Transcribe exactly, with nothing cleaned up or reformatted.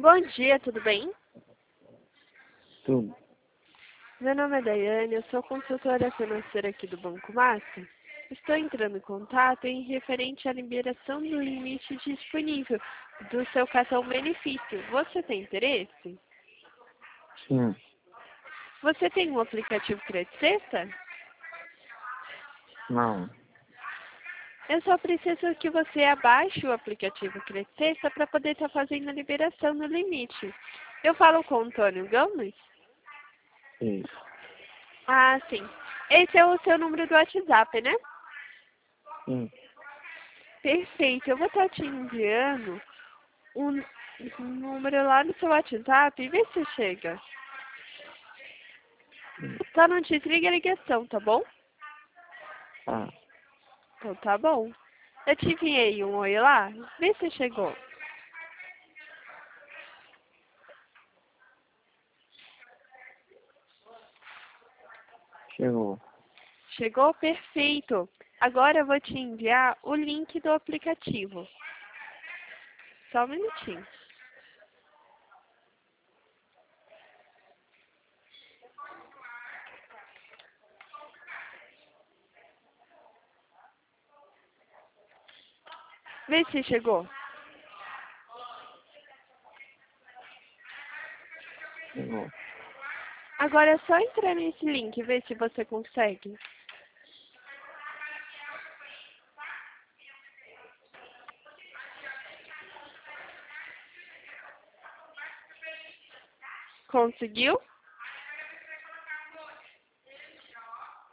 Bom dia, tudo bem? Tudo. Meu nome é Daiane, eu sou consultora financeira aqui do Banco Master. Estou entrando em contato em referente à liberação do limite disponível do seu cartão benefício. Você tem interesse? Sim. Você tem um aplicativo Crédito Sexta? Não. Eu só preciso que você abaixe o aplicativo Crédito Sexta para poder estar fazendo a liberação do limite. Eu falo com o Antônio Gomes? Isso. Ah, sim. Esse é o seu número do WhatsApp, né? Sim. Perfeito. Eu vou estar te enviando um número lá no seu WhatsApp e vê se chega. Só não desliga a ligação, tá bom? Ah, Então tá bom. Eu te enviei um oi lá, vê se chegou. chegou. Chegou? Perfeito. Agora eu vou te enviar o link do aplicativo. Só um minutinho. Vê se chegou. Chegou. Agora é só entrar nesse link e ver se você consegue. Conseguiu?